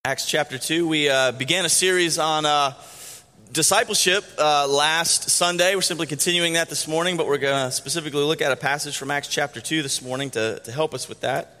Acts chapter 2, we began a series on discipleship last Sunday. We're simply continuing that this morning, but we're going to specifically look at a passage from Acts chapter 2 this morning to help us with that.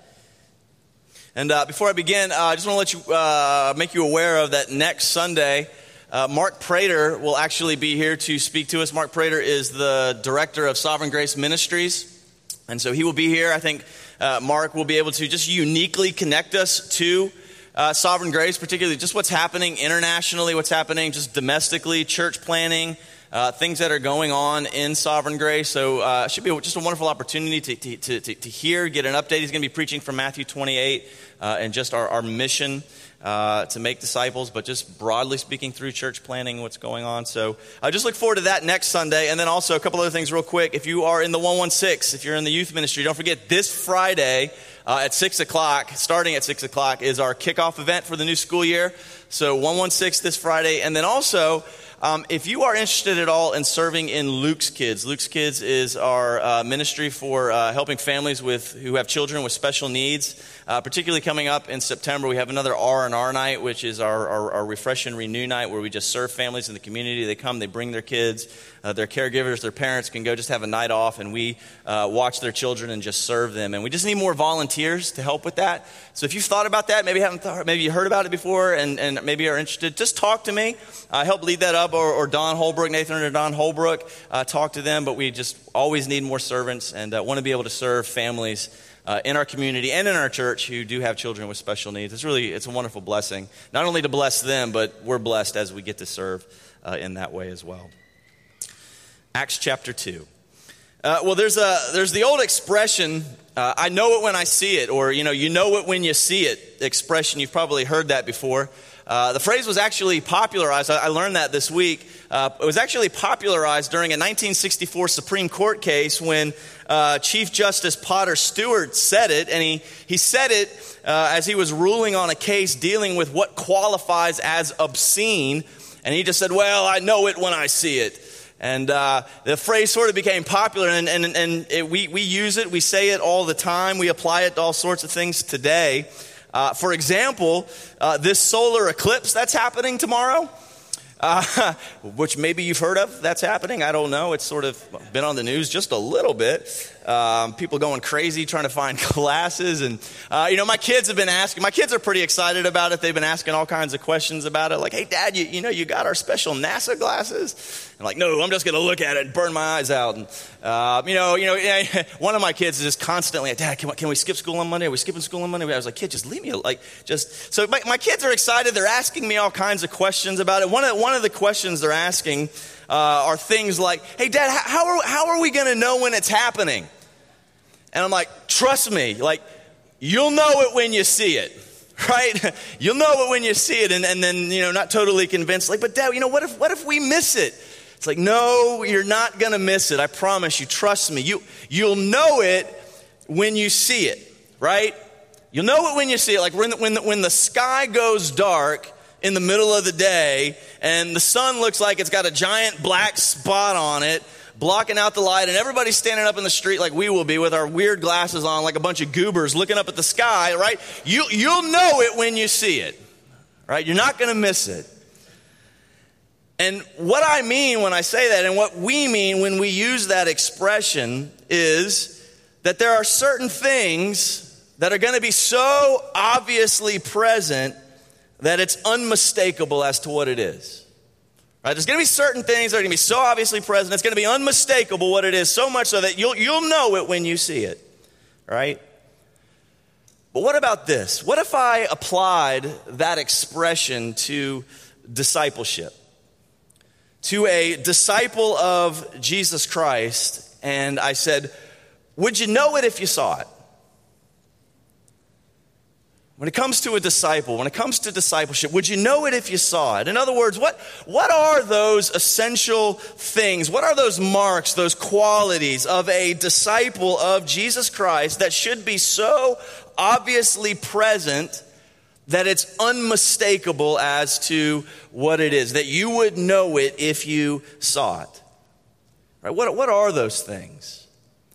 And before I begin, I just want to let you make you aware of that next Sunday, Mark Prater will actually be here to speak to us. Mark Prater is the director of Sovereign Grace Ministries, and so he will be here. I think Mark will be able to just uniquely connect us to Sovereign Grace, particularly just what's happening internationally, what's happening just domestically, church planning, things that are going on in Sovereign Grace. So it should be just a wonderful opportunity to hear, get an update. He's going to be preaching from Matthew 28 and just our mission to make disciples, but just broadly speaking through church planning, what's going on. So I just look forward to that next Sunday. And then also a couple other things real quick. If you are in the 116, if you're in the youth ministry, don't forget this Friday at 6 o'clock, starting at 6 o'clock, is our kickoff event for the new school year. So 116 this Friday. And then also, if you are interested at all in serving in Luke's Kids is our ministry for helping families who have children with special needs. Particularly coming up in September, we have another R&R night, which is our Refresh and Renew night, where we just serve families in the community. They come, they bring their kids, their caregivers, their parents can go just have a night off, and we watch their children and just serve them. And we just need more volunteers to help with that. So if you've thought about that, maybe you heard about it before, and maybe are interested, just talk to me. Help lead that up, or Don Holbrook, Nathan or Don Holbrook, talk to them. But we just always need more servants, and want to be able to serve families in our community and in our church who do have children with special needs. It's a wonderful blessing, not only to bless them, but we're blessed as we get to serve in that way as well. Acts chapter 2. Well, there's the old expression, I know it when I see it, or you know it when you see it expression. You've probably heard that before. The phrase was actually popularized. I learned that this week. It was actually popularized during a 1964 Supreme Court case when Chief Justice Potter Stewart said it, and he said it as he was ruling on a case dealing with what qualifies as obscene, and he just said, "Well, I know it when I see it." And the phrase sort of became popular, and we use it, we say it all the time, we apply it to all sorts of things today. For example, this solar eclipse that's happening tomorrow, which maybe you've heard of, that's happening. I don't know. It's sort of been on the news just a little bit. People going crazy trying to find glasses. And, my kids have been asking. My kids are pretty excited about it. They've been asking all kinds of questions about it. Like, hey, Dad, you got our special NASA glasses? I'm like, no, I'm just going to look at it and burn my eyes out. And, one of my kids is just constantly, Dad, can we skip school on Monday? Are we skipping school on Monday? I was like, kid, just leave me. So my kids are excited. They're asking me all kinds of questions about it. One of the questions they're asking are things like, hey, Dad, how are we going to know when it's happening? And I'm like, trust me, you'll know it when you see it, right? You'll know it when you see it, and then, not totally convinced, but Dad, what if we miss it? It's like, no, you're not going to miss it. I promise you. Trust me. You'll know it when you see it, right? You'll know it when you see it. Like when the sky goes dark in the middle of the day and the sun looks like it's got a giant black spot on it, blocking out the light, and everybody's standing up in the street like we will be with our weird glasses on like a bunch of goobers looking up at the sky, right? You'll know it when you see it, right? You're not going to miss it. And what I mean when I say that, and what we mean when we use that expression, is that there are certain things that are going to be so obviously present that it's unmistakable as to what it is. Right? There's going to be certain things that are going to be so obviously present, it's going to be unmistakable what it is, so much so that you'll know it when you see it. Right? But what about this? What if I applied that expression to discipleship? To a disciple of Jesus Christ, and I said, would you know it if you saw it? When it comes to a disciple, when it comes to discipleship, would you know it if you saw it? In other words, what are those essential things? What are those marks, those qualities of a disciple of Jesus Christ that should be so obviously present that it's unmistakable as to what it is, that you would know it if you saw it? Right? What are those things?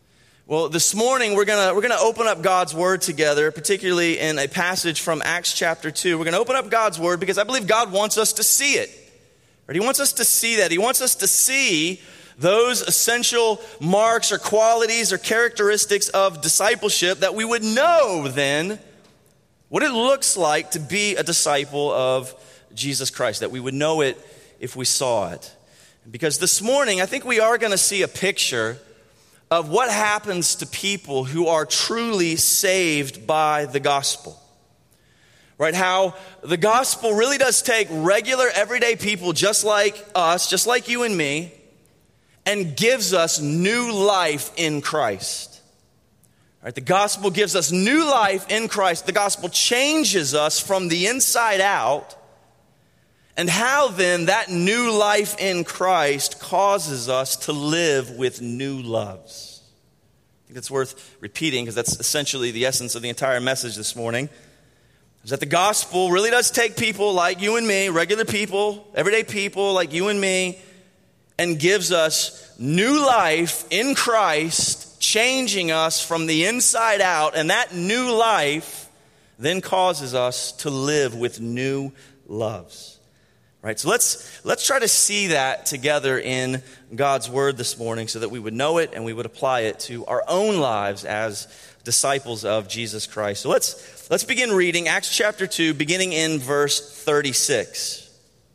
Well, this morning we're gonna open up God's Word together, particularly in a passage from Acts chapter 2. We're gonna open up God's Word because I believe God wants us to see it. Right? He wants us to see that. He wants us to see those essential marks or qualities or characteristics of discipleship, that we would know then what it looks like to be a disciple of Jesus Christ, that we would know it if we saw it. Because this morning, I think we are going to see a picture of what happens to people who are truly saved by the gospel. Right? How the gospel really does take regular, everyday people just like us, just like you and me, and gives us new life in Christ. Right? The gospel gives us new life in Christ. The gospel changes us from the inside out. And how then that new life in Christ causes us to live with new loves. I think it's worth repeating because that's essentially the essence of the entire message this morning. Is that the gospel really does take people like you and me, regular people, everyday people like you and me, and gives us new life in Christ, changing us from the inside out. And that new life then causes us to live with new loves. Right? So let's try to see that together in God's Word this morning so that we would know it and we would apply it to our own lives as disciples of Jesus Christ. So let's begin reading Acts chapter 2, beginning in verse 36.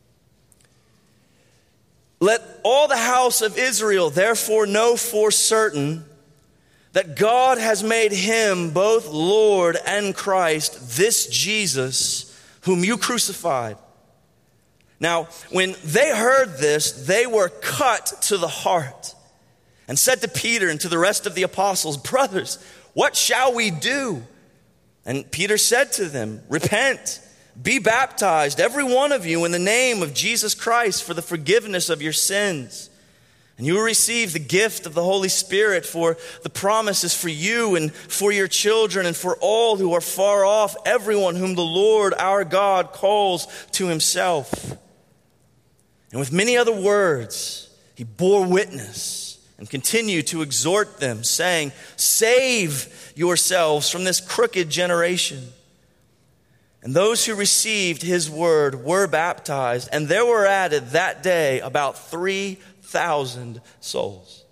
Let all the house of Israel therefore know for certain that God has made him both Lord and Christ, this Jesus whom you crucified. Now, when they heard this, they were cut to the heart and said to Peter and to the rest of the apostles, "Brothers, what shall we do?" And Peter said to them, "Repent, be baptized, every one of you, in the name of Jesus Christ for the forgiveness of your sins. And you will receive the gift of the Holy Spirit, for the promise is for you and for your children and for all who are far off, everyone whom the Lord our God calls to himself." And with many other words, he bore witness and continued to exhort them, saying, "Save yourselves from this crooked generation." And those who received his word were baptized, and there were added that day about 3,000 souls.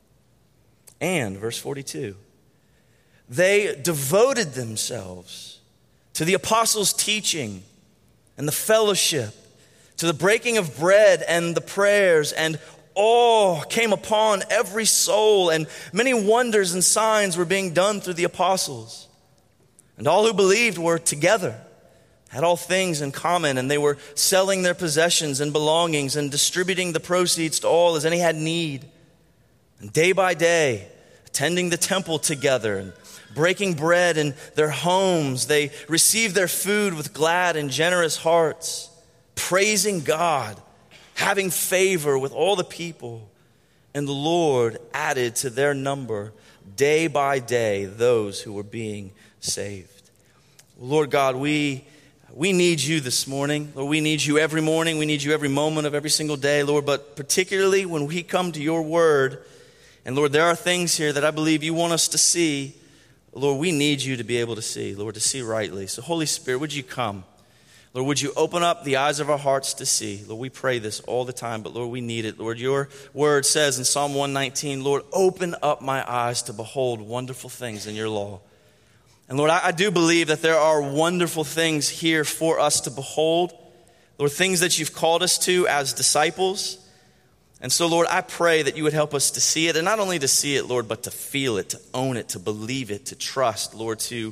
And, verse 42, they devoted themselves to the apostles' teaching and the fellowship, to the breaking of bread and the prayers, and awe came upon every soul, and many wonders and signs were being done through the apostles. And all who believed were together, had all things in common, and they were selling their possessions and belongings and distributing the proceeds to all as any had need. And day by day, attending the temple together and breaking bread in their homes, they received their food with glad and generous hearts, praising God, having favor with all the people. And the Lord added to their number day by day those who were being saved. Lord God, we need you this morning. Lord, we need you every morning. We need you every moment of every single day, Lord. But particularly when we come to your word, and Lord, there are things here that I believe you want us to see. Lord, we need you to be able to see, Lord, to see rightly. So Holy Spirit, would you come? Lord, would you open up the eyes of our hearts to see? Lord, we pray this all the time, but Lord, we need it. Lord, your word says in Psalm 119, Lord, open up my eyes to behold wonderful things in your law. And Lord, I do believe that there are wonderful things here for us to behold. Lord, things that you've called us to as disciples. And so, Lord, I pray that you would help us to see it, and not only to see it, Lord, but to feel it, to own it, to believe it, to trust, Lord, to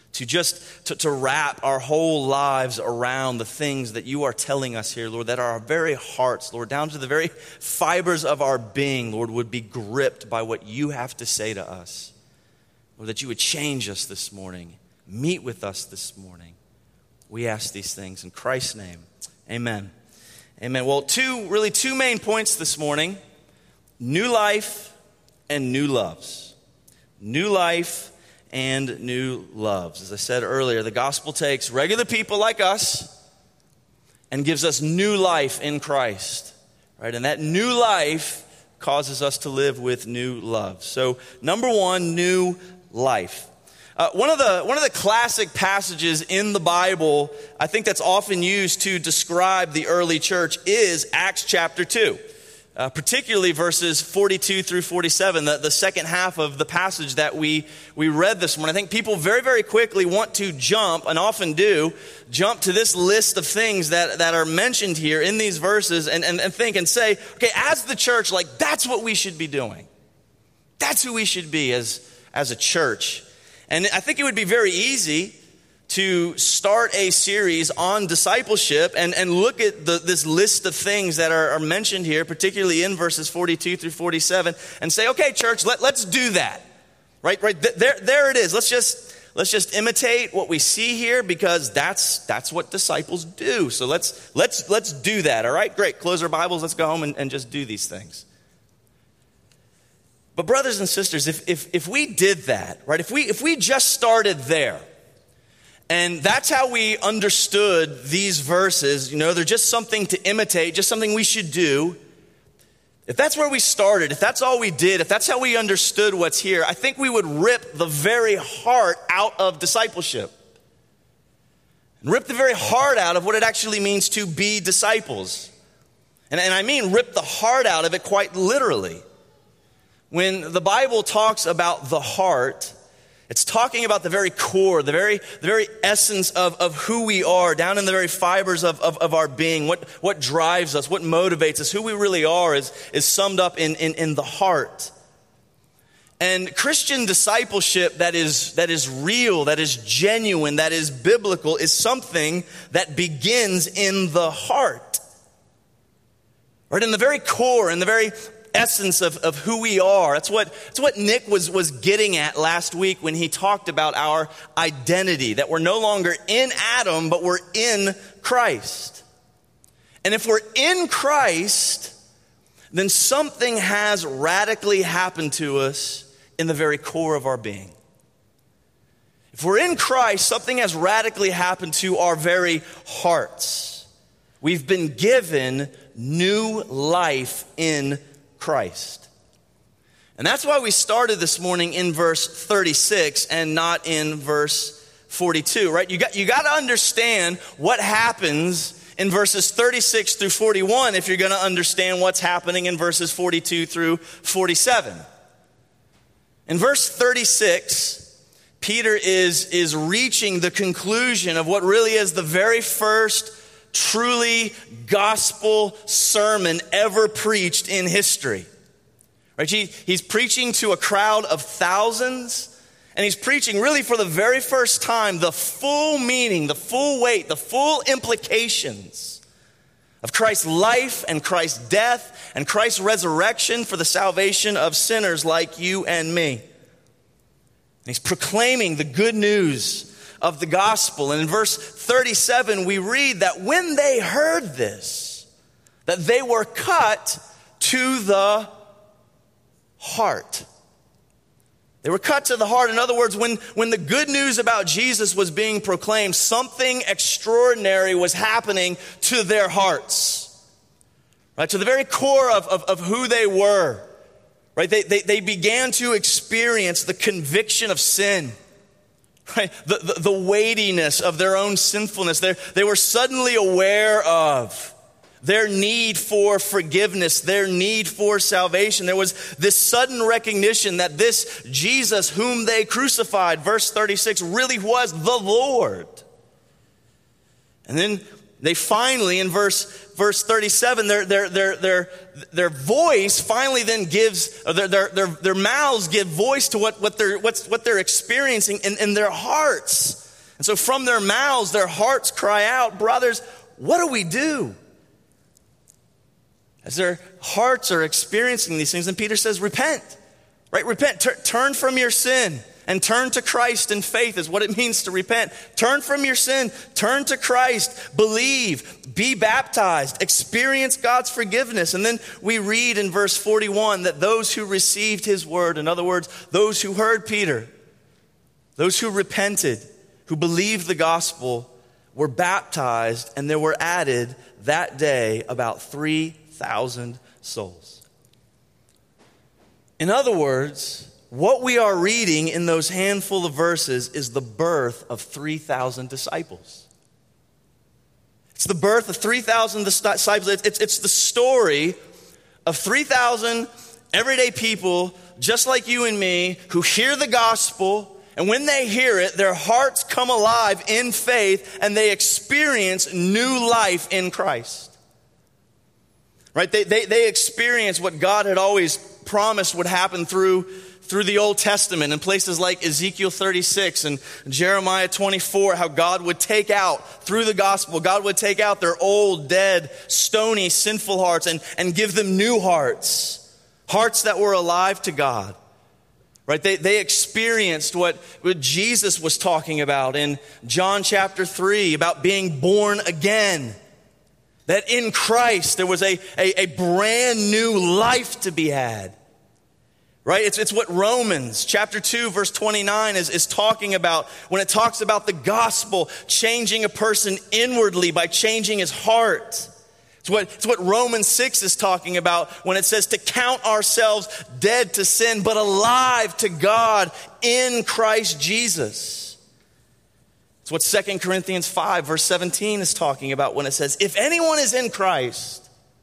wrap our whole lives around the things that you are telling us here, Lord, that our very hearts, Lord, down to the very fibers of our being, Lord, would be gripped by what you have to say to us. Lord, that you would change us this morning, meet with us this morning. We ask these things in Christ's name. Amen. Amen. Well, two main points this morning: new life and new loves. New life and new loves. As I said earlier, the gospel takes regular people like us and gives us new life in Christ. Right? And that new life causes us to live with new love. So, number one, new life. One of the classic passages in the Bible, I think that's often used to describe the early church, is Acts chapter 2. Particularly verses 42 through 47, the second half of the passage that we read this morning. I think people very, very quickly want to jump, and often do, jump to this list of things that are mentioned here in these verses and think and say, okay, as the church, like that's what we should be doing. That's who we should be as a church. And I think it would be very easy to start a series on discipleship and look at this list of things that are mentioned here, particularly in verses 42 through 47, and say, okay, church, let's do that. Right there it is. Let's just imitate what we see here, because that's what disciples do. So let's do that. All right, great. Close our Bibles. Let's go home and just do these things. But brothers and sisters, if we did that, right? If we just started there, and that's how we understood these verses, they're just something to imitate, just something we should do. If that's where we started, if that's all we did, if that's how we understood what's here, I think we would rip the very heart out of discipleship. And rip the very heart out of what it actually means to be disciples. And I mean rip the heart out of it quite literally. When the Bible talks about the heart, it's talking about the very core, the very essence of who we are, down in the very fibers of our being, what drives us, what motivates us, who we really are is summed up in the heart. And Christian discipleship that is real, that is genuine, that is biblical, is something that begins in the heart. Right, in the very core, in the very essence of who we are. That's what Nick was getting at last week when he talked about our identity, that we're no longer in Adam, but we're in Christ. And if we're in Christ, then something has radically happened to us in the very core of our being. If we're in Christ, something has radically happened to our very hearts. We've been given new life in Christ. And that's why we started this morning in verse 36 and not in verse 42, right? You got to understand what happens in verses 36 through 41 if you're going to understand what's happening in verses 42 through 47. In verse 36, Peter is reaching the conclusion of what really is the very first truly gospel sermon ever preached in history. Right? He's preaching to a crowd of thousands, and he's preaching really for the very first time the full meaning, the full weight, the full implications of Christ's life and Christ's death and Christ's resurrection for the salvation of sinners like you and me. And he's proclaiming the good news of the gospel. And in verse 37, we read that when they heard this, that they were cut to the heart. They were cut to the heart. In other words, when the good news about Jesus was being proclaimed, something extraordinary was happening to their hearts. Right? To the very core of who they were. Right? They began to experience the conviction of sin. Right? The weightiness of their own sinfulness. They were suddenly aware of their need for forgiveness, their need for salvation. There was this sudden recognition that this Jesus whom they crucified, verse 36, really was the Lord. And then they finally, in verse 37, their voice finally then gives, their mouths give voice to what they're experiencing in their hearts. And so from their mouths, their hearts cry out, brothers, what do we do? As their hearts are experiencing these things, and Peter says, repent, right? Repent, turn from your sin and turn to Christ in faith is what it means to repent. Turn from your sin, turn to Christ, believe, be baptized, experience God's forgiveness. And then we read in verse 41 that those who received his word, in other words, those who heard Peter, those who repented, who believed the gospel, were baptized, and there were added that day about 3,000 souls. In other words, what we are reading in those handful of verses is the birth of 3,000 disciples. It's the birth of 3,000 disciples. It's the story of 3,000 everyday people just like you and me who hear the gospel, and when they hear it, their hearts come alive in faith and they experience new life in Christ. Right? They experience what God had always promised would happen through the Old Testament in places like Ezekiel 36 and Jeremiah 24, how God would take out, through the gospel, God would take out their old, dead, stony, sinful hearts and give them new hearts that were alive to God. Right? They experienced what Jesus was talking about in John chapter 3, about being born again. That in Christ there was a brand new life to be had. Right? It's what Romans chapter 2 verse 29 is talking about when it talks about the gospel changing a person inwardly by changing his heart. It's what Romans 6 is talking about when it says to count ourselves dead to sin but alive to God in Christ Jesus. It's what 2 Corinthians 5 verse 17 is talking about when it says, if anyone is in Christ,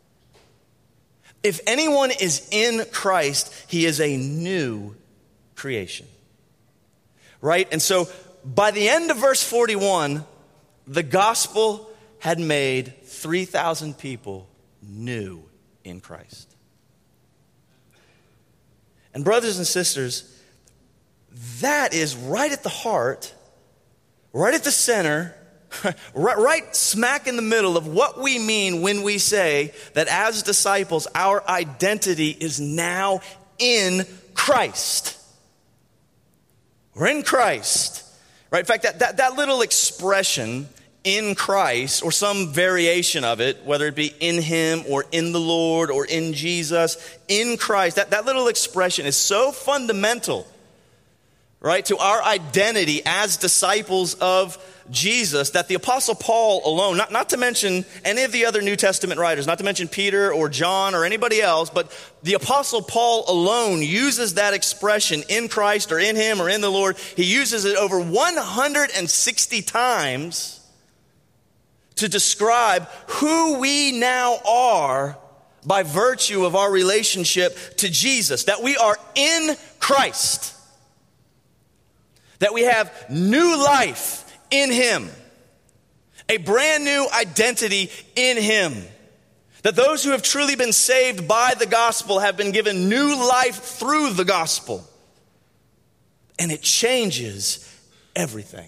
he is a new creation. Right? And so by the end of verse 41, the gospel had made 3,000 people new in Christ. And brothers and sisters, that is right at the heart, right at the center, right smack in the middle of what we mean when we say that as disciples, our identity is now in Christ. We're in Christ. Right? In fact, that little expression, in Christ, or some variation of it, whether it be in Him or in the Lord or in Jesus, in Christ, that little expression is so fundamental, right, to our identity as disciples of Jesus, that the Apostle Paul alone, not to mention any of the other New Testament writers, not to mention Peter or John or anybody else, but the Apostle Paul alone uses that expression, in Christ or in Him or in the Lord. He uses it over 160 times to describe who we now are by virtue of our relationship to Jesus. That we are in Christ. That we have new life in Him. A brand new identity in Him. That those who have truly been saved by the gospel have been given new life through the gospel. And it changes everything.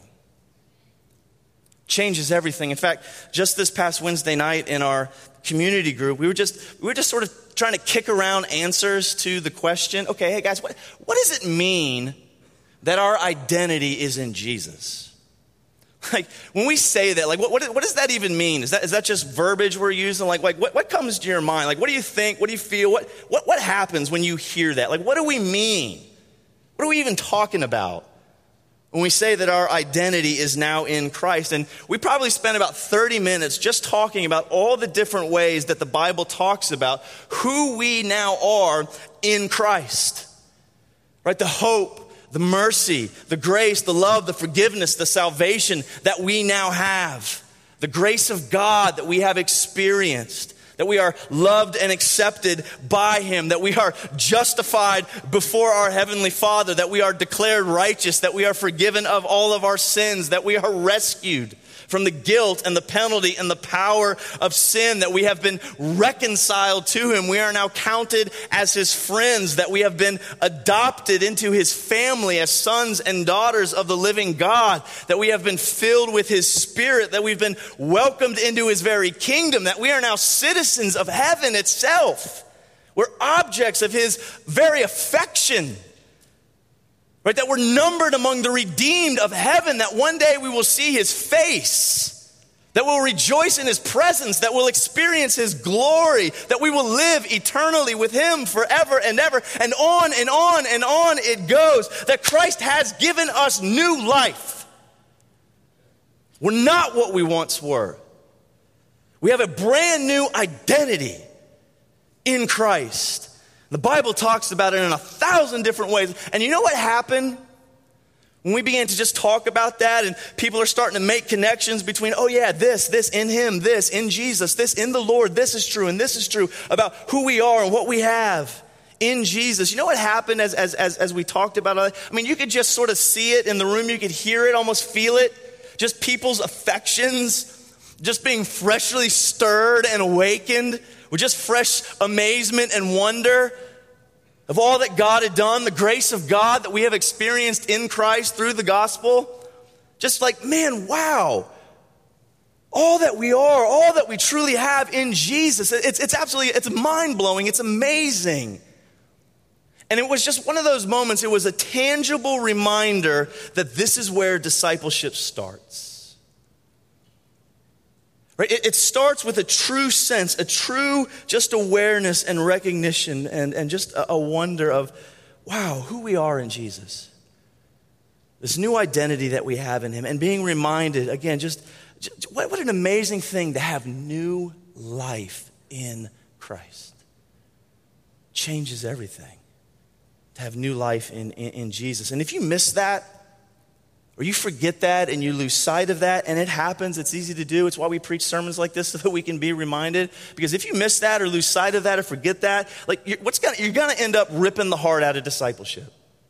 Changes everything. In fact, just this past Wednesday night in our community group, we were just sort of trying to kick around answers to the question, okay, hey guys, what does it mean that our identity is in Jesus? Like, when we say that, like, what does that even mean? Is that just verbiage we're using? Like what comes to your mind? Like, what do you think? What do you feel? What happens when you hear that? Like, what do we mean? What are we even talking about when we say that our identity is now in Christ? And we probably spent about 30 minutes just talking about all the different ways that the Bible talks about who we now are in Christ. Right? The hope, the mercy, the grace, the love, the forgiveness, the salvation that we now have. The grace of God that we have experienced. That we are loved and accepted by Him. That we are justified before our Heavenly Father. That we are declared righteous. That we are forgiven of all of our sins. That we are rescued from the guilt and the penalty and the power of sin. That we have been reconciled to Him. We are now counted as His friends. That we have been adopted into His family as sons and daughters of the living God. That we have been filled with His Spirit. That we've been welcomed into His very kingdom. That we are now citizens of heaven itself. We're objects of His very affection. Right, that we're numbered among the redeemed of heaven, that one day we will see His face, that we'll rejoice in His presence, that we'll experience His glory, that we will live eternally with Him forever and ever, and on and on and on it goes, that Christ has given us new life. We're not what we once were. We have a brand new identity in Christ. The Bible talks about it in 1,000 different ways. And you know what happened? When we began to just talk about that and people are starting to make connections between, oh yeah, this in him, this in Jesus, this in the Lord, this is true and this is true about who we are and what we have in Jesus. You know what happened as we talked about it? I mean, you could just sort of see it in the room. You could hear it, almost feel it. Just people's affections just being freshly stirred and awakened with just fresh amazement and wonder of all that God had done, the grace of God that we have experienced in Christ through the gospel. Just like, man, wow. All that we are, all that we truly have in Jesus. It's absolutely, it's mind-blowing. It's amazing. And it was just one of those moments, it was a tangible reminder that this is where discipleship starts. Right? It starts with a true sense, a true just awareness and recognition and just a wonder of, wow, who we are in Jesus. This new identity that we have in him and being reminded, again, just what an amazing thing to have new life in Christ. Changes everything. To have new life in Jesus. And if you miss that, or you forget that and you lose sight of that, and it happens, it's easy to do. It's why we preach sermons like this so that we can be reminded. Because if you miss that or lose sight of that or forget that, like you're going to end up ripping the heart out of discipleship.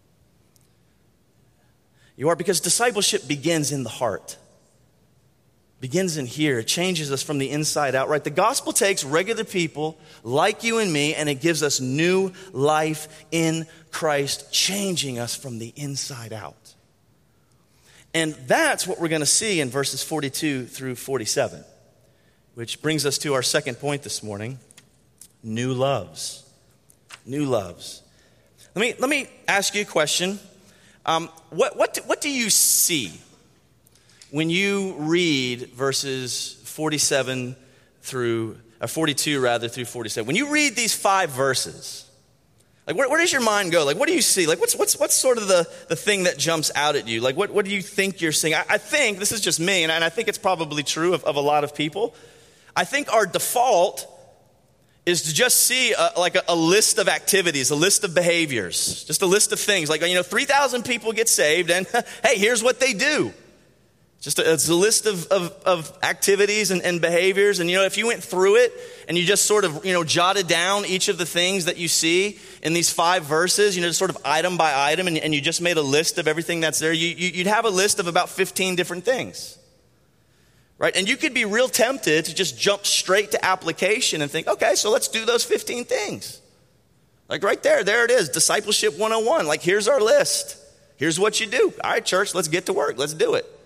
You are, because discipleship begins in the heart. Begins in here. It changes us from the inside out, right? The gospel takes regular people like you and me, and it gives us new life in Christ, changing us from the inside out. And that's what we're going to see in verses 42 through 47, which brings us to our second point this morning, new loves. New loves. Let me ask you a question. What do you see when you read verses 42 through 47? When you read these 5 verses, like where does your mind go? Like what do you see? Like what's sort of the thing that jumps out at you? Like what do you think you're seeing? I think, this is just me, and I think it's probably true of a lot of people. I think our default is to just see a list of activities, a list of behaviors, just a list of things. Like, 3,000 people get saved, and hey, here's what they do. It's a list of activities and behaviors. And, if you went through it and you just sort of, jotted down each of the things that you see in these 5 verses, just sort of item by item, and you just made a list of everything that's there, you'd have a list of about 15 different things. Right? And you could be real tempted to just jump straight to application and think, okay, so let's do those 15 things. Like right there it is, Discipleship 101. Like, here's our list. Here's what you do. All right, church, let's get to work. Let's do it.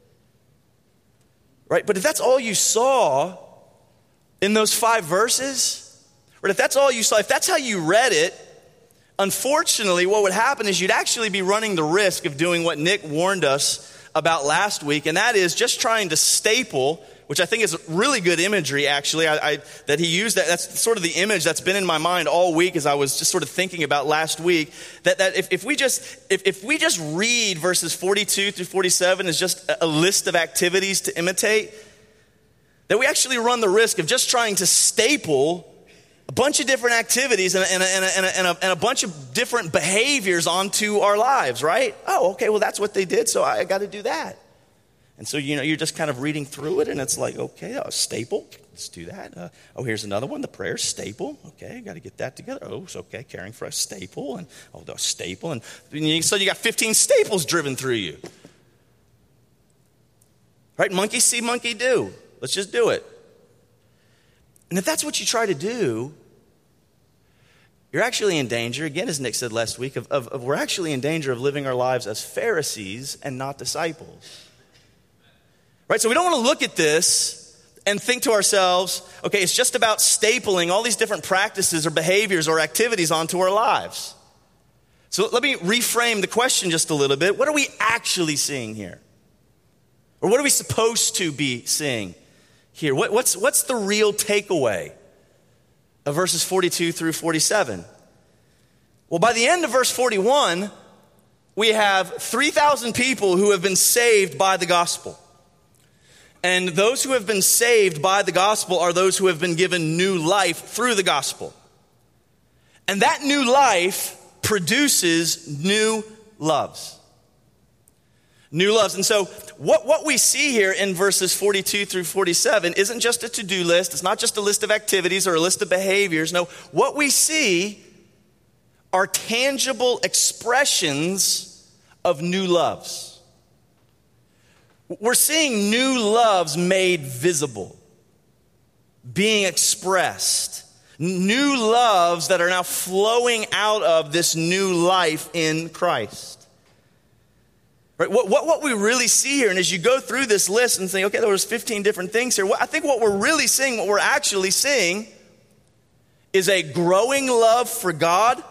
Right? But if that's all you saw in those 5 verses, or if that's all you saw, if that's how you read it, unfortunately, what would happen is you'd actually be running the risk of doing what Nick warned us about last week, and that is just trying to staple, which I think is really good imagery, actually, that he used. That's sort of the image that's been in my mind all week as I was just sort of thinking about last week, that if we just read verses 42 through 47 as just a list of activities to imitate, that we actually run the risk of just trying to staple a bunch of different activities and a bunch of different behaviors onto our lives, right? Oh, okay, well, that's what they did, so I got to do that. And so, you're just kind of reading through it, and it's like, okay, staple, let's do that. Here's another one, the prayer, staple. Okay, got to get that together. Oh, it's okay, caring for a staple, and the staple. And so you got 15 staples driven through you. Right, monkey see, monkey do. Let's just do it. And if that's what you try to do, you're actually in danger, again, as Nick said last week, of we're actually in danger of living our lives as Pharisees and not disciples. Right? So we don't want to look at this and think to ourselves, okay, it's just about stapling all these different practices or behaviors or activities onto our lives. So let me reframe the question just a little bit. What are we actually seeing here? Or what are we supposed to be seeing here? What's the real takeaway of verses 42 through 47? Well, by the end of verse 41, we have 3,000 people who have been saved by the gospel. And those who have been saved by the gospel are those who have been given new life through the gospel. And that new life produces new loves. New loves. And so what we see here in verses 42 through 47 isn't just a to-do list. It's not just a list of activities or a list of behaviors. No, what we see are tangible expressions of new loves. We're seeing new loves made visible, being expressed. New loves that are now flowing out of this new life in Christ. Right? What we really see here, and as you go through this list and think, okay, there was 15 different things here. I think what we're really seeing, what we're actually seeing, is a growing love for God,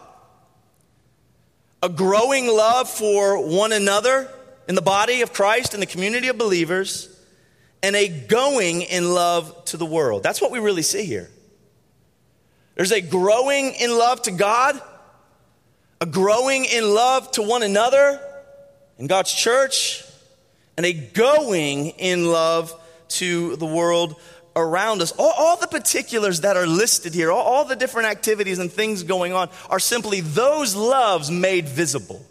a growing love for one another in the body of Christ, in the community of believers, and a going in love to the world. That's what we really see here. There's a growing in love to God, a growing in love to one another in God's church, and a going in love to the world around us. All the particulars that are listed here, all the different activities and things going on are simply those loves made visible.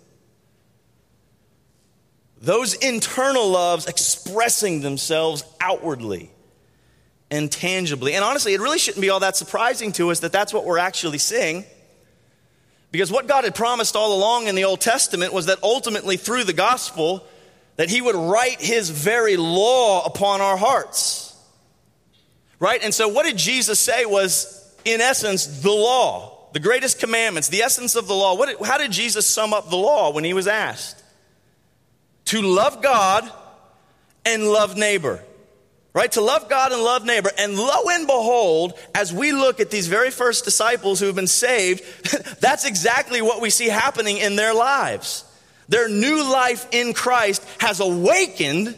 Those internal loves expressing themselves outwardly and tangibly. And honestly, it really shouldn't be all that surprising to us that that's what we're actually seeing. Because what God had promised all along in the Old Testament was that ultimately through the gospel, that he would write his very law upon our hearts. Right? And so what did Jesus say was, in essence, the law, the greatest commandments, the essence of the law? How did Jesus sum up the law when he was asked? To love God and love neighbor. Right? To love God and love neighbor. And lo and behold, as we look at these very first disciples who have been saved, that's exactly what we see happening in their lives. Their new life in Christ has awakened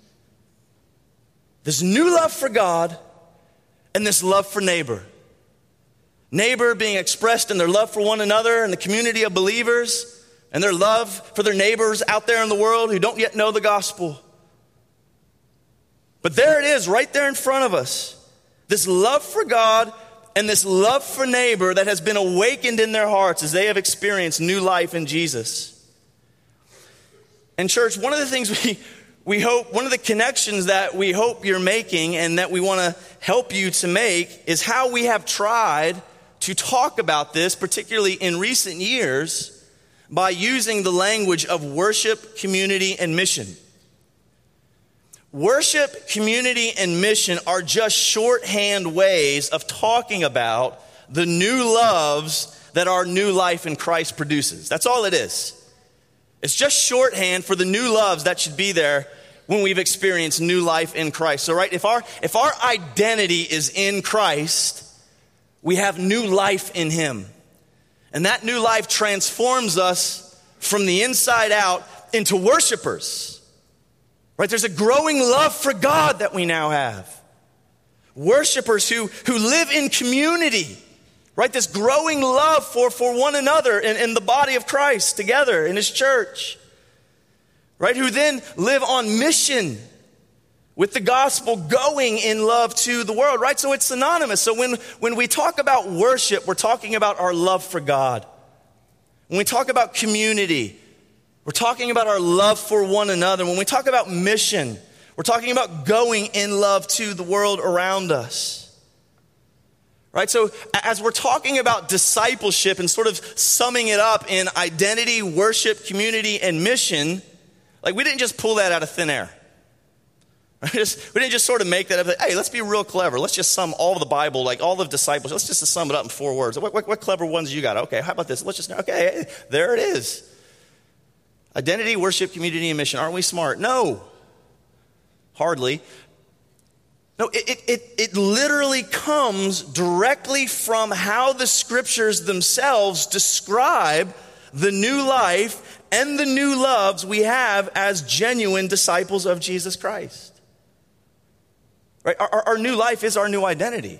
this new love for God and this love for neighbor. Neighbor being expressed in their love for one another and the community of believers, and their love for their neighbors out there in the world who don't yet know the gospel. But there it is, right there in front of us. This love for God and this love for neighbor that has been awakened in their hearts as they have experienced new life in Jesus. And church, one of the things we hope, one of the connections that we hope you're making and that we want to help you to make is how we have tried to talk about this, particularly in recent years, by using the language of worship, community, and mission. Worship, community, and mission are just shorthand ways of talking about the new loves that our new life in Christ produces. That's all it is. It's just shorthand for the new loves that should be there when we've experienced new life in Christ. So, right, if our identity is in Christ, we have new life in him. And that new life transforms us from the inside out into worshipers. Right? There's a growing love for God that we now have. Worshipers who live in community. Right? This growing love for one another in the body of Christ together in his church. Right? Who then live on mission with the gospel, going in love to the world. Right? So it's synonymous. So when we talk about worship, we're talking about our love for God. When we talk about community, we're talking about our love for one another. When we talk about mission, we're talking about going in love to the world around us. Right? So as we're talking about discipleship and sort of summing it up in identity, worship, community, and mission, like we didn't just pull that out of thin air. We didn't just sort of make that up. Like, hey, let's be real clever. Let's just sum all of the Bible, like all of discipleship. Let's just sum it up in 4 words. What clever ones you got? Okay, how about this? Okay, there it is. Identity, worship, community, and mission. Aren't we smart? No. Hardly. No, it literally comes directly from how the scriptures themselves describe the new life and the new loves we have as genuine disciples of Jesus Christ. Right? Our new life is our new identity.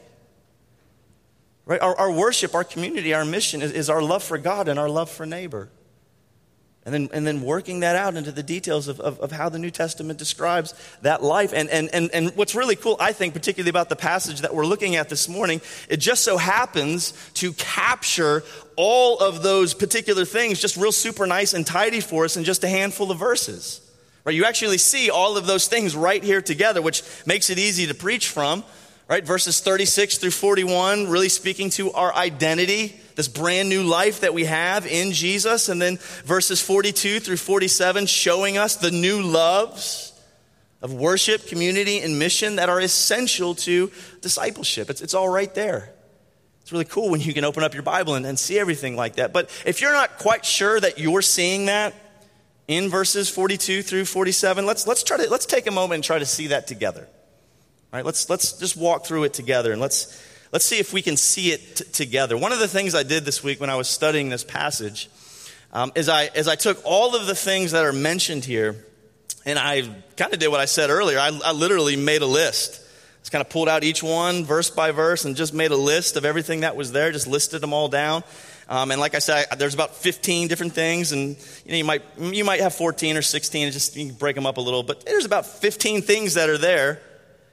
Right? Our worship, our community, our mission is our love for God and our love for neighbor. And then working that out into the details of how the New Testament describes that life. And what's really cool, I think, particularly about the passage that we're looking at this morning, it just so happens to capture all of those particular things just real super nice and tidy for us in just a handful of verses. Right? You actually see all of those things right here together, which makes it easy to preach from. Right? Verses 36 through 41, really speaking to our identity, this brand new life that we have in Jesus. And then verses 42 through 47, showing us the new loves of worship, community, and mission that are essential to discipleship. It's all right there. It's really cool when you can open up your Bible and see everything like that. But if you're not quite sure that you're seeing that in verses 42 through 47, let's take a moment and try to see that together. All right, let's just walk through it together, and let's see if we can see it together. One of the things I did this week when I was studying this passage is I took all of the things that are mentioned here, and I kind of did what I said earlier. I literally made a list. Just kind of pulled out each one verse by verse and just made a list of everything that was there, just listed them all down. And like I said, there's about 15 different things, and you might have 14 or 16, and just you can break them up a little, but there's about 15 things that are there.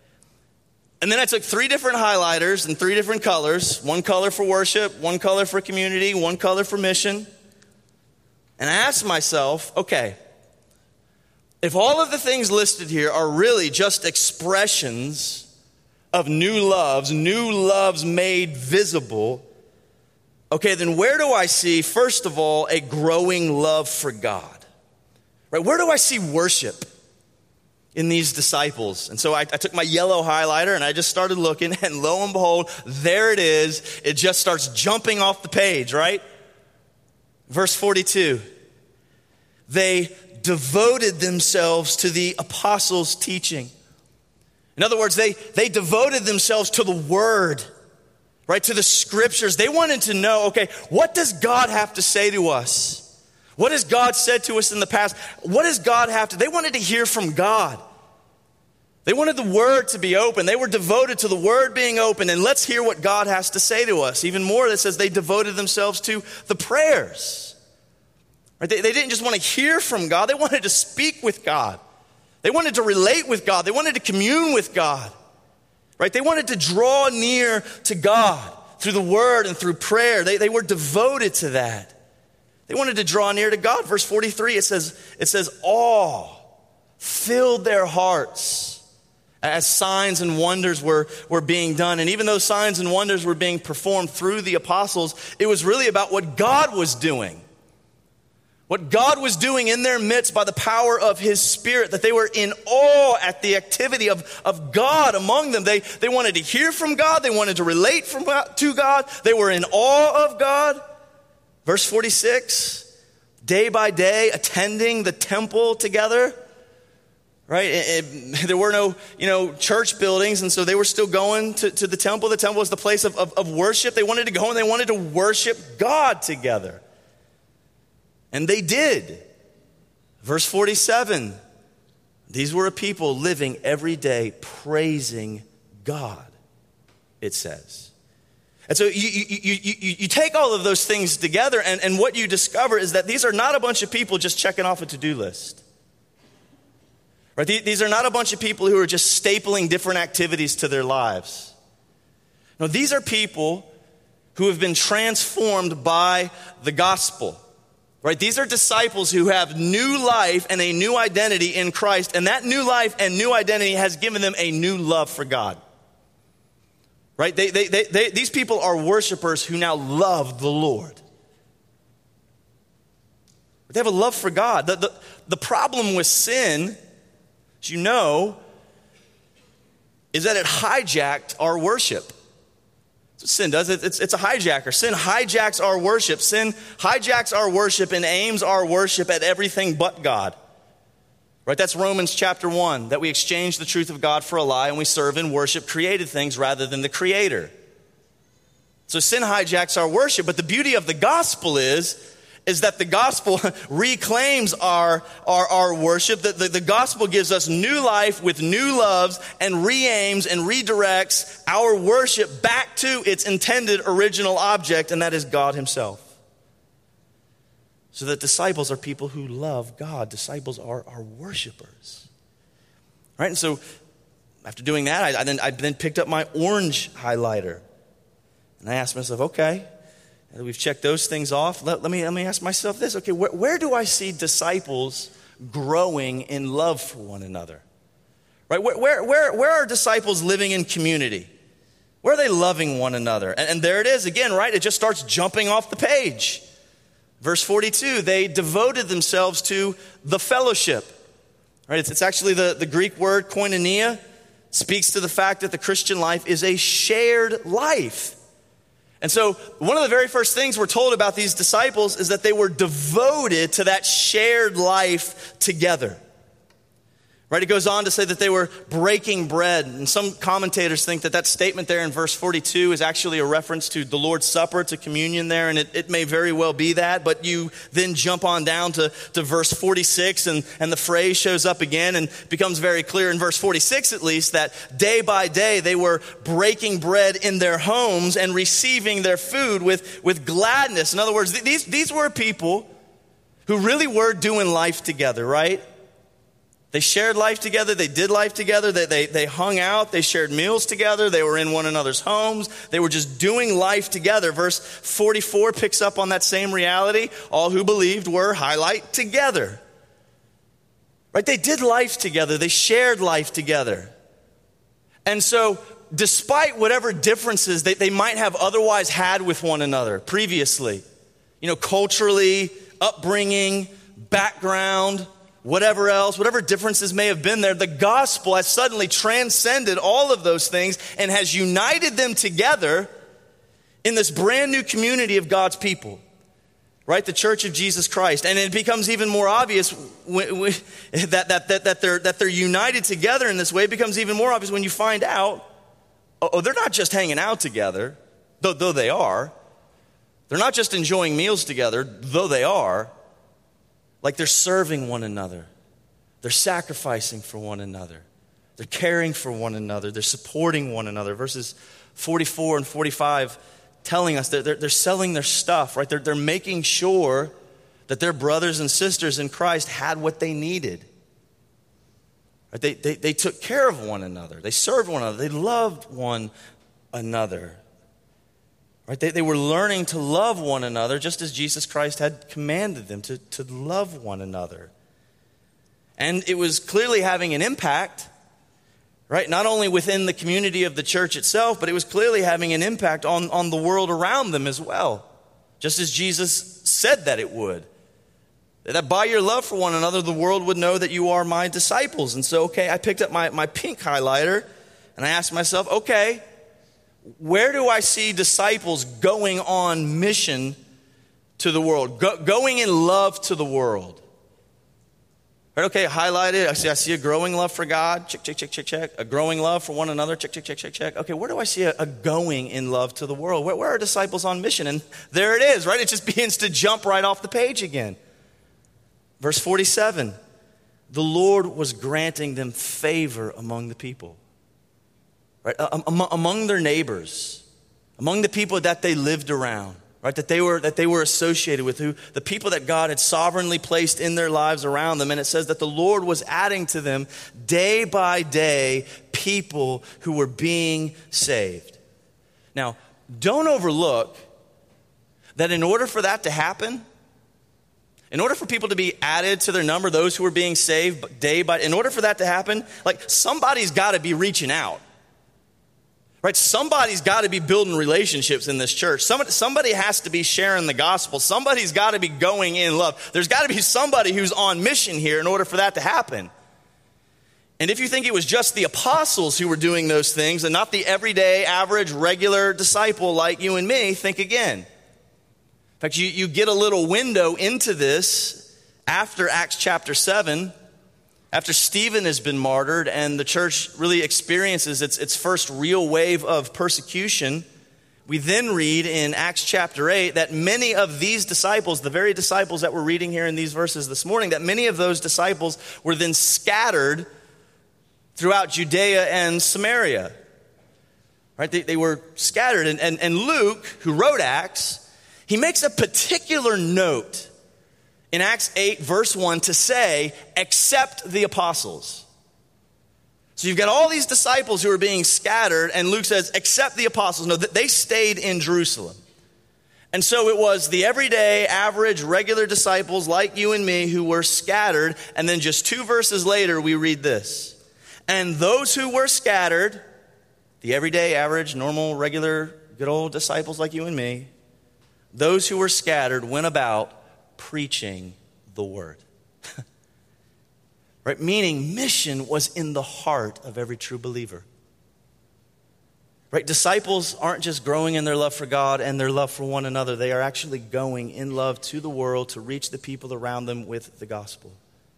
And then I took 3 different highlighters and 3 different colors. 1 color for worship, 1 color for community, 1 color for mission. And I asked myself, okay, if all of the things listed here are really just expressions of new loves made visible, okay, then where do I see, first of all, a growing love for God? Right? Where do I see worship in these disciples? And so I took my yellow highlighter and I just started looking, and lo and behold, there it is. It just starts jumping off the page, right? Verse 42. They devoted themselves to the apostles' teaching. In other words, they devoted themselves to the word, right? To the scriptures. They wanted to know, okay, what does God have to say to us? What has God said to us in the past? What does God have to? They wanted to hear from God. They wanted the word to be open. They were devoted to the word being open. And let's hear what God has to say to us. Even more, it says they devoted themselves to the prayers. Right? They didn't just want to hear from God. They wanted to speak with God. They wanted to relate with God. They wanted to commune with God. Right? They wanted to draw near to God through the word and through prayer. They were devoted to that. They wanted to draw near to God. Verse 43, it says, awe filled their hearts as signs and wonders were being done. And even though signs and wonders were being performed through the apostles, it was really about what God was doing. What God was doing in their midst by the power of his Spirit, that they were in awe at the activity of God among them. They wanted to hear from God. They wanted to relate to God. They were in awe of God. Verse 46, day by day attending the temple together. Right? There were no, church buildings, and so they were still going to the temple. The temple was the place of worship. They wanted to go and they wanted to worship God together. And they did. Verse 47, these were a people living every day praising God, it says. And so you take all of those things together, and what you discover is that these are not a bunch of people just checking off a to-do list. Right? These are not a bunch of people who are just stapling different activities to their lives. No, these are people who have been transformed by the gospel. Right? These are disciples who have new life and a new identity in Christ, and that new life and new identity has given them a new love for God. Right? These people are worshipers who now love the Lord. They have a love for God. The problem with sin, as you know, is that it hijacked our worship. That's what sin does. It's a hijacker. Sin hijacks our worship. Sin hijacks our worship and aims our worship at everything but God. Right? That's Romans chapter 1, that we exchange the truth of God for a lie and we serve and worship created things rather than the Creator. So sin hijacks our worship, but the beauty of the gospel is that the gospel reclaims our worship. The gospel gives us new life with new loves and re-aims and redirects our worship back to its intended original object, and that is God himself. So that disciples are people who love God. Disciples are worshipers. Right? And so after doing that, I then picked up my orange highlighter. And I asked myself, okay, we've checked those things off. Let me ask myself this. Okay, where do I see disciples growing in love for one another? Right? Where are disciples living in community? Where are they loving one another? And there it is again, right? It just starts jumping off the page. Verse 42, they devoted themselves to the fellowship. Right? It's actually the Greek word koinonia. Speaks to the fact that the Christian life is a shared life. And so one of the very first things we're told about these disciples is that they were devoted to that shared life together. Right? It goes on to say that they were breaking bread. And some commentators think that statement there in verse 42 is actually a reference to the Lord's Supper, to communion there. And it may very well be that. But you then jump on down to verse 46 and the phrase shows up again and becomes very clear in verse 46 at least that day by day they were breaking bread in their homes and receiving their food with gladness. In other words, these were people who really were doing life together, right? They shared life together. They did life together. They hung out. They shared meals together. They were in one another's homes. They were just doing life together. Verse 44 picks up on that same reality. All who believed were, highlight, together. Right? They did life together. They shared life together. And so, despite whatever differences they might have otherwise had with one another previously, culturally, upbringing, background, whatever else, whatever differences may have been there, the gospel has suddenly transcended all of those things and has united them together in this brand new community of God's people, right? The Church of Jesus Christ. And it becomes even more obvious that they're united together in this way. It becomes even more obvious when you find out, they're not just hanging out together, though they are. They're not just enjoying meals together, though they are. Like they're serving one another. They're sacrificing for one another. They're caring for one another. They're supporting one another. Verses 44 and 45 telling us that they're selling their stuff, right? They're making sure that their brothers and sisters in Christ had what they needed. Right? They took care of one another. They served one another. They loved one another. Right? They were learning to love one another just as Jesus Christ had commanded them to love one another. And it was clearly having an impact, right? Not only within the community of the church itself, but it was clearly having an impact on the world around them as well. Just as Jesus said that it would. That by your love for one another, the world would know that you are my disciples. And so, I picked up my pink highlighter and I asked myself, where do I see disciples going on mission to the world? Going in love to the world. Right, highlighted. I see a growing love for God. Check. A growing love for one another. Check. Okay, where do I see a going in love to the world? Where are disciples on mission? And there it is, right? It just begins to jump right off the page again. Verse 47. The Lord was granting them favor among the people. Right, among their neighbors, among the people that they lived around, right, that they were associated with, the people that God had sovereignly placed in their lives around them. And it says that the Lord was adding to them day by day people who were being saved. Now, don't overlook that in order for that to happen, in order for people to be added to their number, those who were being saved in order for that to happen, somebody's got to be reaching out. Right, somebody's got to be building relationships in this church. Somebody has to be sharing the gospel. Somebody's got to be going in love. There's got to be somebody who's on mission here in order for that to happen. And if you think it was just the apostles who were doing those things and not the everyday, average, regular disciple like you and me, think again. In fact, you get a little window into this after Acts chapter 7. After Stephen has been martyred and the church really experiences its first real wave of persecution, we then read in Acts chapter 8 that many of these disciples, the very disciples that we're reading here in these verses this morning, that many of those disciples were then scattered throughout Judea and Samaria. Right? They were scattered. And Luke, who wrote Acts, he makes a particular note in Acts 8, verse 1, to say, except the apostles. So you've got all these disciples who are being scattered, and Luke says, except the apostles. No, they stayed in Jerusalem. And so it was the everyday, average, regular disciples like you and me who were scattered. And then just 2 verses later, we read this. And those who were scattered, the everyday, average, normal, regular, good old disciples like you and me, those who were scattered went about preaching the word. Right? Meaning mission was in the heart of every true believer. Right? Disciples aren't just growing in their love for God and their love for one another. They are actually going in love to the world to reach the people around them with the gospel.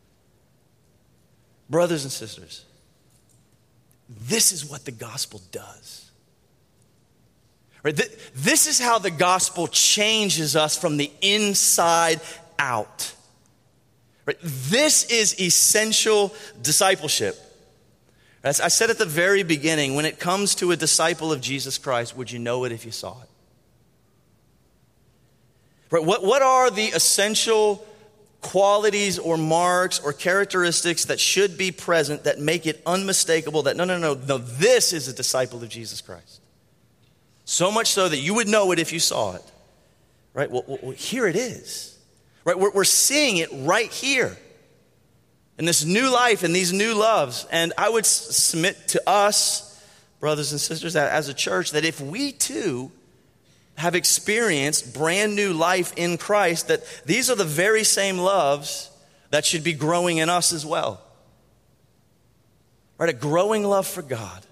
Brothers and sisters, this is what the gospel does. Right? This is how the gospel changes us from the inside out. Right? This is essential discipleship. As I said at the very beginning, when it comes to a disciple of Jesus Christ, would you know it if you saw it? Right? What are the essential qualities or marks or characteristics that should be present that make it unmistakable that no, this is a disciple of Jesus Christ? So much so that you would know it if you saw it. Right? Well, here it is. Right? We're seeing it right here. In this new life and these new loves. And I would submit to us, brothers and sisters, as a church, that if we too have experienced brand new life in Christ, that these are the very same loves that should be growing in us as well. Right? A growing love for God.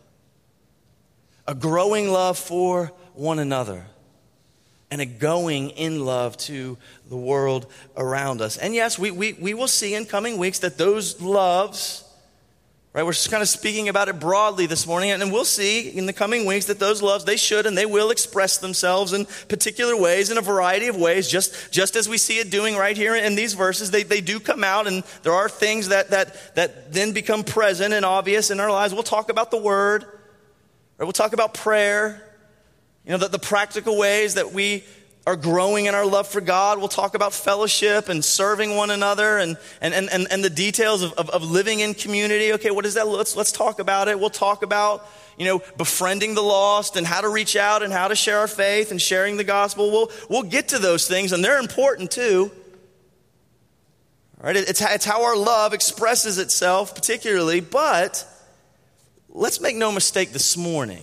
A growing love for one another. And a going in love to the world around us. And yes, we will see in coming weeks that those loves, right, we're just kind of speaking about it broadly this morning, and we'll see in the coming weeks that those loves, they should and they will express themselves in particular ways, in a variety of ways, just as we see it doing right here in these verses. They do come out, and there are things that then become present and obvious in our lives. We'll talk about the word, or we'll talk about prayer. You know, the practical ways that we are growing in our love for God. We'll talk about fellowship and serving one another and the details of living in community. Okay, what is that? Let's talk about it. We'll talk about, befriending the lost and how to reach out and how to share our faith and sharing the gospel. We'll get to those things, and they're important too. All right, it's how our love expresses itself particularly, but let's make no mistake this morning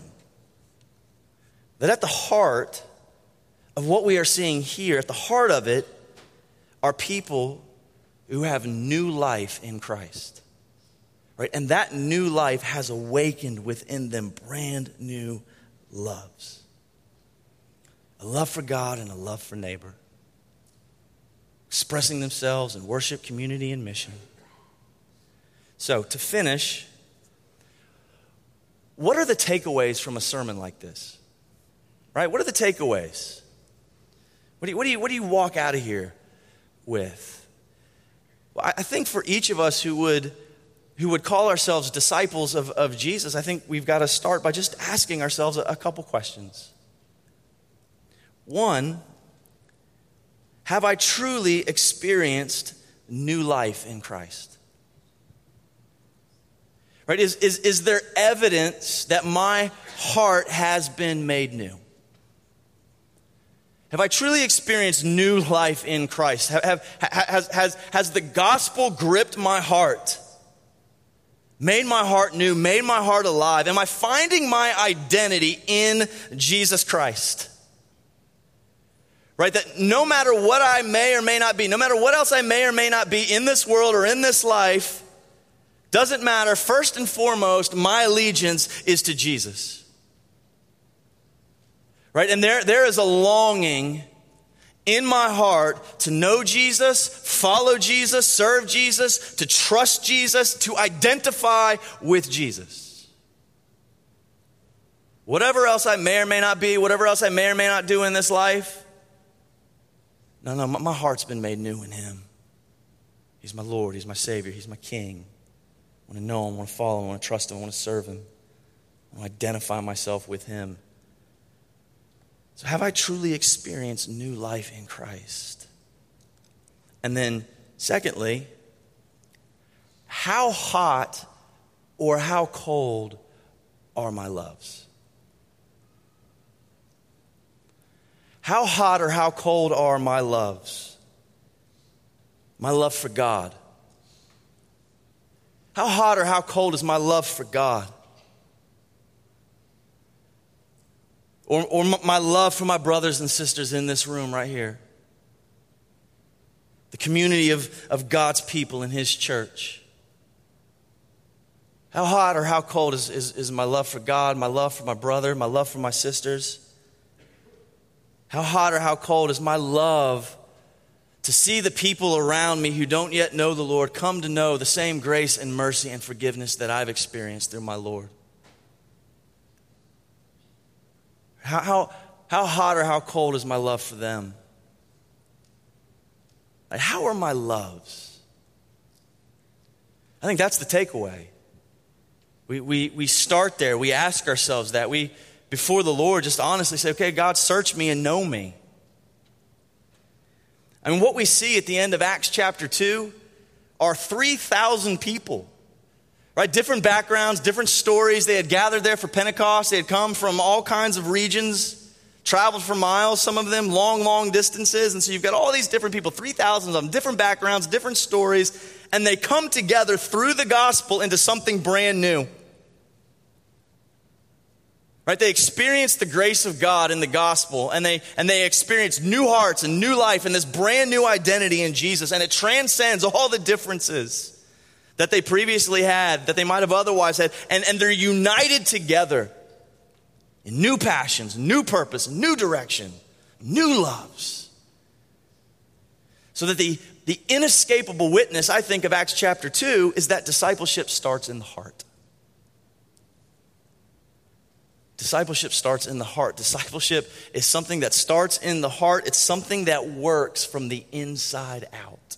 that at the heart of what we are seeing here, at the heart of it, are people who have new life in Christ. Right? And that new life has awakened within them brand new loves. A love for God and a love for neighbor. Expressing themselves in worship, community, and mission. So, to finish, what are the takeaways from a sermon like this? Right? What are the takeaways? What do you walk out of here with? Well, I think for each of us who would call ourselves disciples of Jesus, I think we've got to start by just asking ourselves a couple questions. One, have I truly experienced new life in Christ? Right? Is there evidence that my heart has been made new? Have I truly experienced new life in Christ? Has the gospel gripped my heart? Made my heart new, made my heart alive? Am I finding my identity in Jesus Christ? Right? That no matter what I may or may not be, no matter what else I may or may not be in this world or in this life, doesn't matter. First and foremost, my allegiance is to Jesus. Right? And there is a longing in my heart to know Jesus, follow Jesus, serve Jesus, to trust Jesus, to identify with Jesus. Whatever else I may or may not be, whatever else I may or may not do in this life, no, my heart's been made new in Him. He's my Lord, He's my Savior, He's my King. I want to know Him, I want to follow Him, I want to trust Him, I want to serve Him. I want to identify myself with Him. So have I truly experienced new life in Christ? And then secondly, how hot or how cold are my loves? How hot or how cold are my loves? My love for God. How hot or how cold is my love for God? Or my love for my brothers and sisters in this room right here? The community of God's people in His church. How hot or how cold is my love for God, my love for my brother, my love for my sisters? How hot or how cold is my love to see the people around me who don't yet know the Lord come to know the same grace and mercy and forgiveness that I've experienced through my Lord? How hot or how cold is my love for them? Like, how are my loves? I think that's the takeaway. We start there. We ask ourselves that. We, before the Lord, just honestly say, okay, God, search me and know me. I mean, what we see at the end of Acts chapter 2 are 3,000 people, right? Different backgrounds, different stories. They had gathered there for Pentecost. They had come from all kinds of regions, traveled for miles, some of them long distances. And so you've got all these different people, 3,000 of them, different backgrounds, different stories, and they come together through the gospel into something brand new. Right? They experience the grace of God in the gospel, and they experience new hearts and new life and this brand new identity in Jesus, and it transcends all the differences that they previously had, that they might have otherwise had, and they're united together in new passions, new purpose, new direction, new loves. So that the inescapable witness, I think, of Acts chapter 2 is that discipleship starts in the heart. Discipleship starts in the heart. Discipleship is something that starts in the heart. It's something that works from the inside out.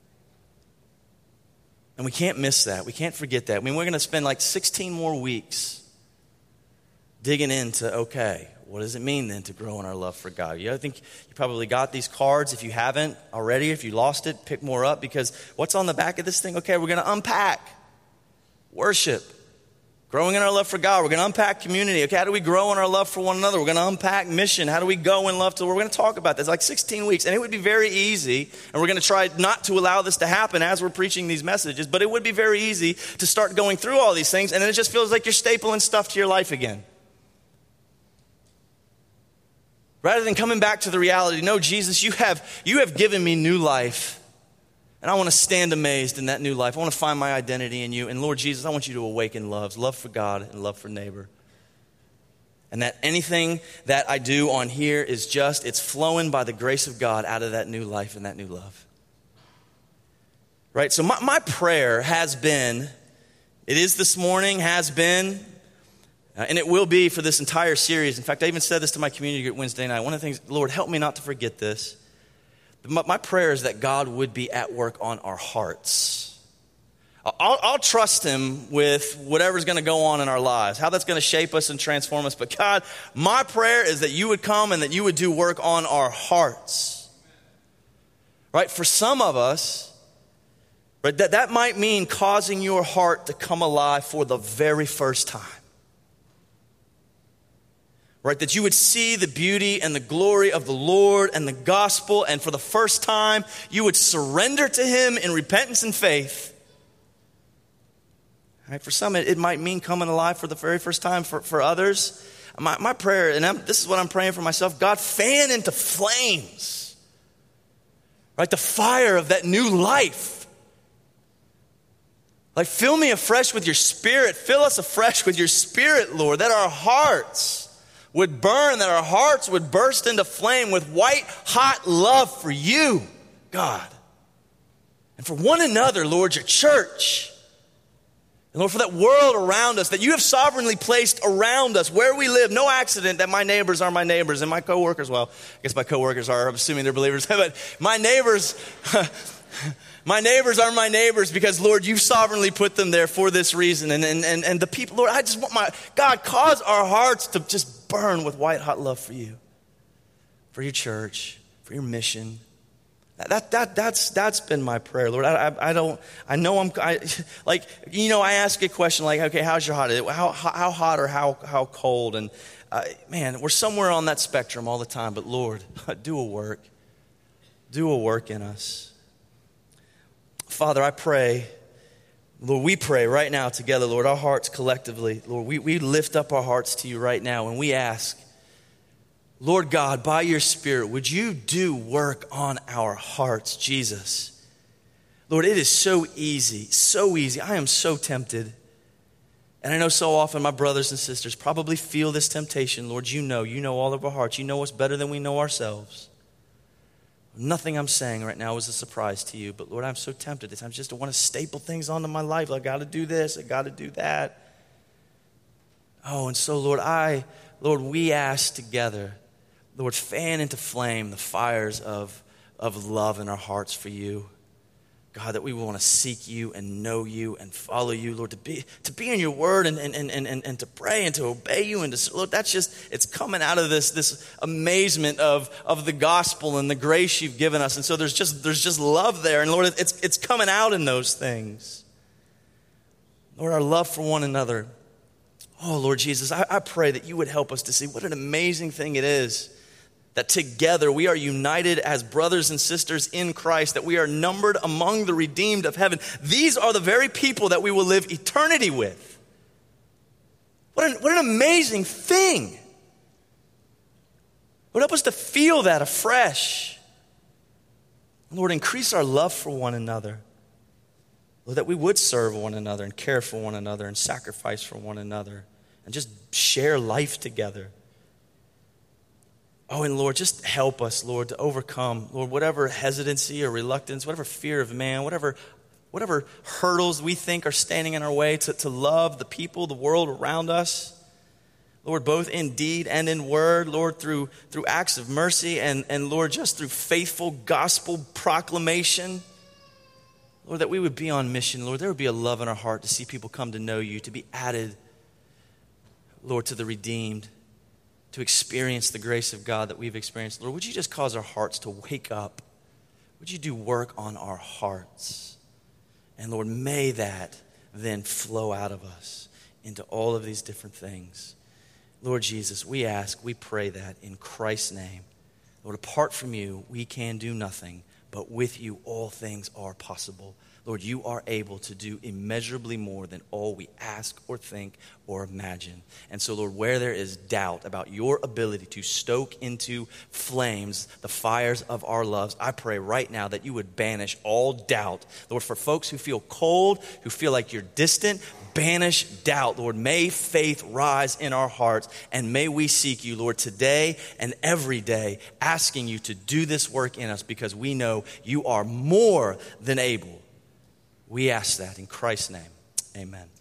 And we can't miss that. We can't forget that. I mean, we're going to spend like 16 more weeks digging into, okay, what does it mean then to grow in our love for God? I think you probably got these cards. If you haven't already, if you lost it, pick more up, because what's on the back of this thing? Okay, we're going to unpack worship. Growing in our love for God. We're going to unpack community. Okay, how do we grow in our love for one another? We're going to unpack mission. How do we go in love to the Lord? We're going to talk about this like 16 weeks. And it would be very easy, and we're going to try not to allow this to happen as we're preaching these messages, but it would be very easy to start going through all these things, and then it just feels like you're stapling stuff to your life again. Rather than coming back to the reality, no, Jesus, you have given me new life. And I want to stand amazed in that new life. I want to find my identity in you. And Lord Jesus, I want you to awaken love for God and love for neighbor. And that anything that I do on here is it's flowing by the grace of God out of that new life and that new love. Right? So my prayer has been, it is this morning, has been, and it will be for this entire series. In fact, I even said this to my community group Wednesday night. One of the things, Lord, help me not to forget this. My prayer is that God would be at work on our hearts. I'll trust Him with whatever's going to go on in our lives, how that's going to shape us and transform us. But God, my prayer is that you would come and that you would do work on our hearts. Right? For some of us, right, that might mean causing your heart to come alive for the very first time. Right, that you would see the beauty and the glory of the Lord and the gospel, and for the first time, you would surrender to Him in repentance and faith. Right, for some, it might mean coming alive for the very first time. For others, my prayer, and this is what I'm praying for myself, God, fan into flames, right, the fire of that new life. Like, fill me afresh with your Spirit. Fill us afresh with your Spirit, Lord, that our hearts would burn, that our hearts would burst into flame with white hot love for you, God. And for one another, Lord, your church. And Lord, for that world around us that you have sovereignly placed around us, where we live. No accident that my neighbors are my neighbors and my coworkers, well, I guess my coworkers are, I'm assuming they're believers, but my neighbors, my neighbors are my neighbors because, Lord, you've sovereignly put them there for this reason. And the people, Lord, I just want God, cause our hearts to just burn with white hot love for you, for your church, for your mission. That's been my prayer, Lord. I ask a question like, okay, how's your heart? How hot or how cold? And man, we're somewhere on that spectrum all the time. But Lord, do a work in us. Father, I pray, Lord, we pray right now together, Lord, our hearts collectively. Lord, we lift up our hearts to you right now and we ask, Lord God, by your Spirit, would you do work on our hearts, Jesus? Lord, it is so easy, so easy. I am so tempted. And I know so often my brothers and sisters probably feel this temptation. Lord, you know all of our hearts. You know us better than we know ourselves. Nothing I'm saying right now is a surprise to you, but Lord, I'm so tempted at times just to want to staple things onto my life. I got to do this, I got to do that. Oh, and so Lord, we ask together, Lord, fan into flame the fires of love in our hearts for you. God, that we want to seek you and know you and follow you, Lord, to be in your word and to pray and to obey you. And to, Lord, it's coming out of this amazement of the gospel and the grace you've given us. And so there's just love there. And Lord, it's coming out in those things. Lord, our love for one another. Oh, Lord Jesus, I pray that you would help us to see what an amazing thing it is that together we are united as brothers and sisters in Christ, that we are numbered among the redeemed of heaven. These are the very people that we will live eternity with. What an amazing thing. Lord, help us to feel that afresh. Lord, increase our love for one another. Lord, that we would serve one another and care for one another and sacrifice for one another and just share life together. Oh, and Lord, just help us, Lord, to overcome, Lord, whatever hesitancy or reluctance, whatever fear of man, whatever hurdles we think are standing in our way to love the people, the world around us. Lord, both in deed and in word, Lord, through acts of mercy and Lord, just through faithful gospel proclamation. Lord, that we would be on mission. Lord, there would be a love in our heart to see people come to know you, to be added, Lord, to the redeemed, to experience the grace of God that we've experienced. Lord, would you just cause our hearts to wake up? Would you do work on our hearts? And Lord, may that then flow out of us into all of these different things. Lord Jesus, we ask, we pray that in Christ's name. Lord, apart from you, we can do nothing, but with you, all things are possible. Lord, you are able to do immeasurably more than all we ask or think or imagine. And so, Lord, where there is doubt about your ability to stoke into flames the fires of our loves, I pray right now that you would banish all doubt. Lord, for folks who feel cold, who feel like you're distant, banish doubt. Lord, may faith rise in our hearts, and may we seek you, Lord, today and every day, asking you to do this work in us because we know you are more than able. We ask that in Christ's name. Amen.